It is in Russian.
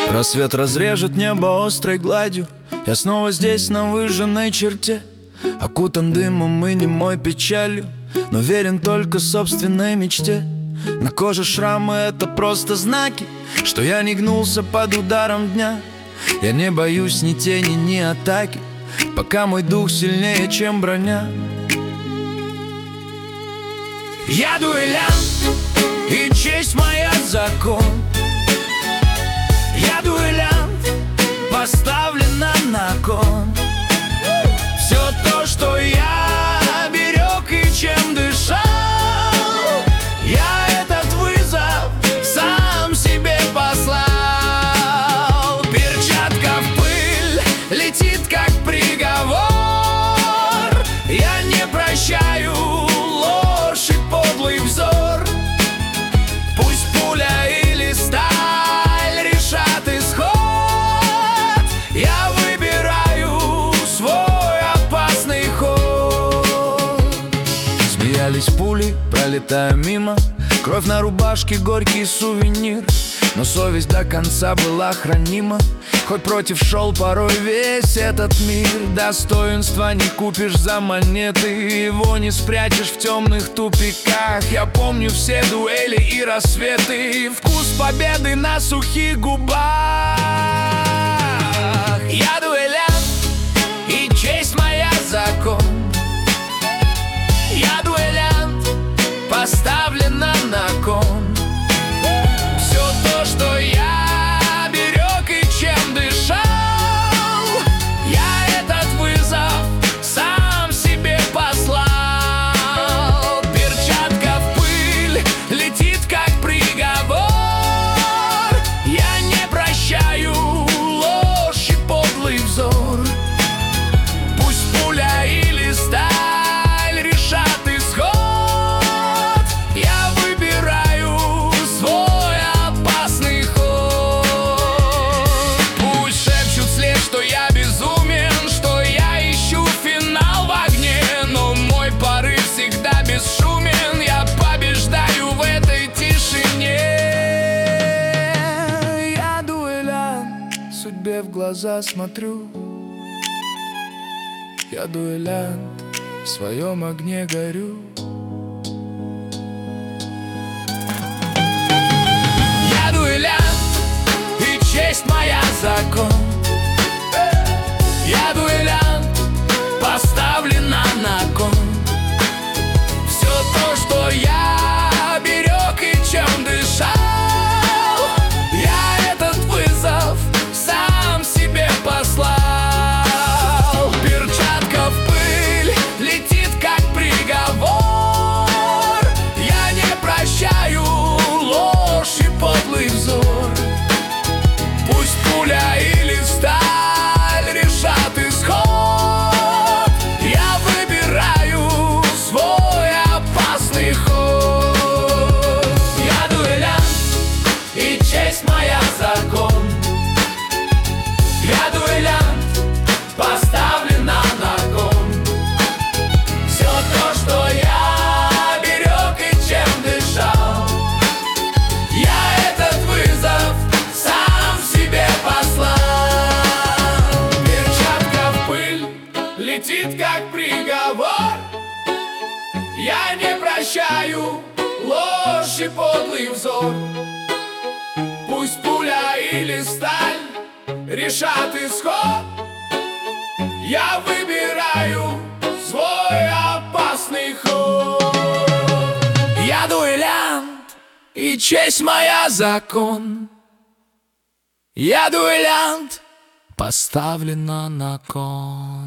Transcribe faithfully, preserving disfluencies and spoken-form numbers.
Рассвет разрежет небо острой гладью. Я снова здесь, на выжженной черте, окутан дымом и немой печалью, но верен только собственной мечте. На коже шрамы — это просто знаки, что я не гнулся под ударом дня. Я не боюсь ни тени, ни атаки, пока мой дух сильнее, чем броня. Я дуэлянт, и честь моя закон. Я дуэлянт, поставлена на кон. Все то, что я берег и чем дышал, я этот вызов сам себе послал. Перчатка в пыль летит, как приговор. Я не прощаю ложь и подлый взор. Пусть пуля или сталь решат исход, я выбираю свой опасный ход. Смеялись пули, пролетая мимо, кровь на рубашке — горький сувенир. Но совесть до конца была хранима, хоть против шел порой весь этот мир. Достоинства не купишь за монеты, его не спрячешь в темных тупиках. Я помню все дуэли и рассветы, вкус победы на сухих губах. Я дуэлянт, и честь моя закон. Я дуэлянт, поставлена на кон. Все то, что я берег и чем дышал, я этот вызов сам себе послал. Перчатка в пыль летит, как приговор. Я не прощаю ложь и подлый взор. Пусть пуля или сталь решат исход, я выбираю свой опасный ход. Пусть шепчут след, что я безумен, что я ищу финал в огне, но мой порыв всегда бесшумен. Я побеждаю в этой тишине. Я дуэлянт, судьбе в глаза смотрю. Я дуэлянт, в своем огне горю. Я дуэлянт, и честь моя закон. Я дуэлянт, поставлена на кон. Все то, что я берег и чем дышал, я этот вызов сам себе послал. Перчатка в пыль летит, как приговор. Я не прощаю ложь и подлый взор. Пусть пуля или сталь решат исход, я выбираю свой опасный ход. Я дуэлянт, и честь моя закон. Я дуэлянт, поставлена на кон. Все то, что я берег и чем дышал, я этот вызов сам себе послал. Перчатка в пыль летит, как приговор. Я не прощаю ложь и подлый взор. Пусть пуля или сталь решат исход, я выбираю свой опасный ход. Я дуэлянт, и честь моя закон. Я дуэлянт, поставлена на кон.